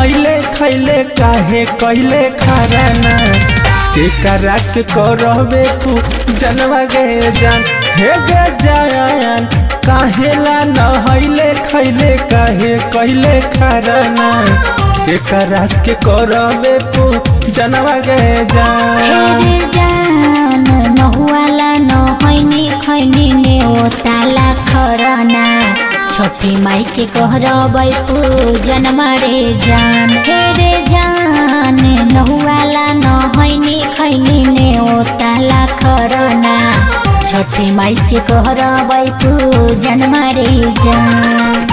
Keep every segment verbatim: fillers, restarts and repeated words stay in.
नहैले खैले काहे कहले खराना के करा के करबे तू जनवा गे जान हे गे जान काहेला नहैले खैले काहे कहले खराना के करा के करबे तू जनवा गे जान हे जान नहुआला नहैनी खैनी ने ओताला खरना छोटी माई के कहरबै पूजन मारे जान हे रे जान नहुआला नहैनी खैनी ने ओताला खरना छोटी माई के कहरबै पूजन मारे जान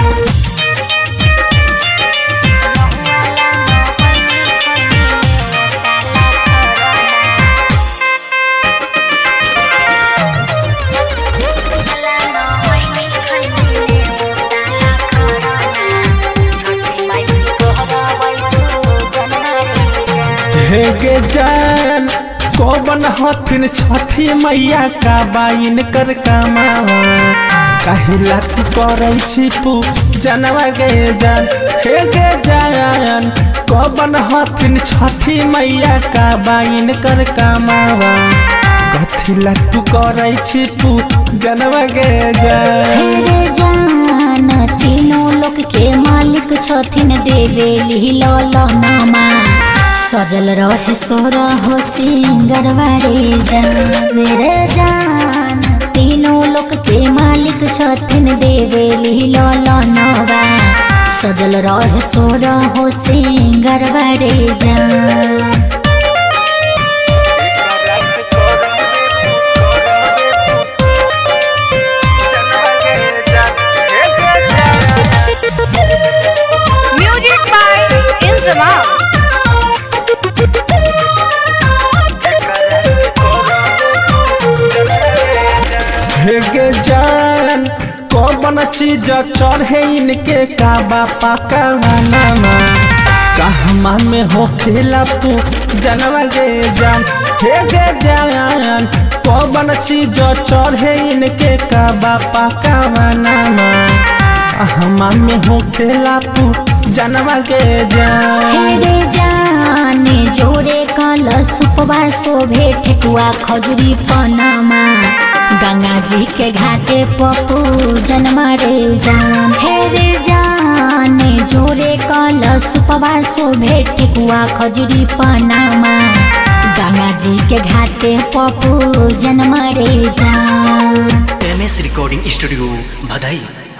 हे गे जान कौन हथिन छठी मैया का बाइन कर कमावा काहिला तू करै छी पू जनवा गे जान हे गे जान कौन हथिन छठी मैया का बाइन कर कमावा कथिला तू करै छी पू जनवा गे जान हे जान तीनों लोक के मालिक छथिन देवेली ललनमा सजल रहे सोर हो सिंगरवारे जान रे जान तीनों लोक के मालिक छथिन देवेली ललनवा सजल रहे सोर हो सिंगरवारे जान म्यूजिक बाय इंजमाम हे गे जान कौन चीज चढ़े इनके का बापा का नामा कहमा में हो खेला पू जनवा गे जान हे गे जान कौन चीज चढ़े इनके का बापा का नामा कहमा में हो खेला पू जनवा गे जान हे जान जोरे कल सुपवा शोभे ठेकुआ खजुरी पनमा गंगा जी के घाटे पप्पू जनमारे जान हे रे जान जोरे कल सुपवा शोभे ठेकुआ खजुरी पनमा गंगा जी के घाटे पप्पू जनमारे जान M S recording studio Bhadai.